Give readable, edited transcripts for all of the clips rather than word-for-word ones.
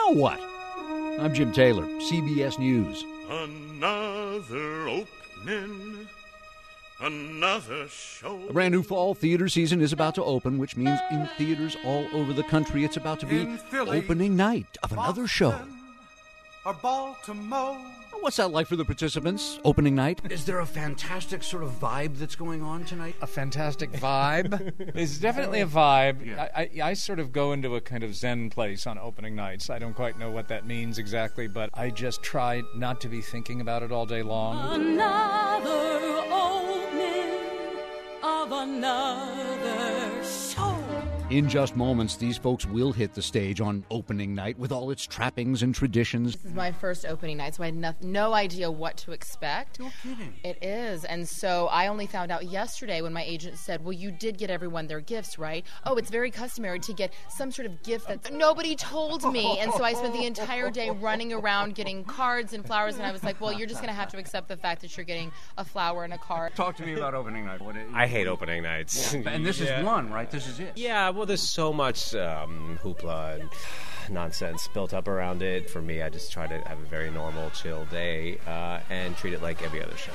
Now what? I'm Jim Taylor, CBS News. Another opening, another show. A brand new fall theater season is about to open, which means in theaters all over the country, it's about to be opening night of another show. Or Baltimore. What's that like for the participants? Opening night? Is there a fantastic sort of vibe that's going on tonight? A fantastic vibe? It's definitely a vibe. Yeah. I sort of go into a kind of zen place on opening nights. I don't quite know what that means exactly, but I just try not to be thinking about it all day long. Another opening of another show. In just moments, these folks will hit the stage on opening night with all its trappings and traditions. This is my first opening night, so I had no idea what to expect. No kidding. It is. And so I only found out yesterday when my agent said, well, you did get everyone their gifts, right? Oh, it's very customary to get some sort of gift that nobody told me. And so I spent the entire day running around getting cards and flowers, and I was like, well, you're just going to have to accept the fact that you're getting a flower and a card. Talk to me about opening night. I hate opening nights. And this is one, right? This is it. Yeah, well, there's so much hoopla and nonsense built up around it. For me, I just try to have a very normal, chill day and treat it like every other show.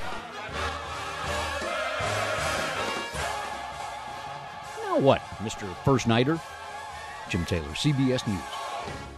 Now what, Mr. First Nighter? Jim Taylor, CBS News.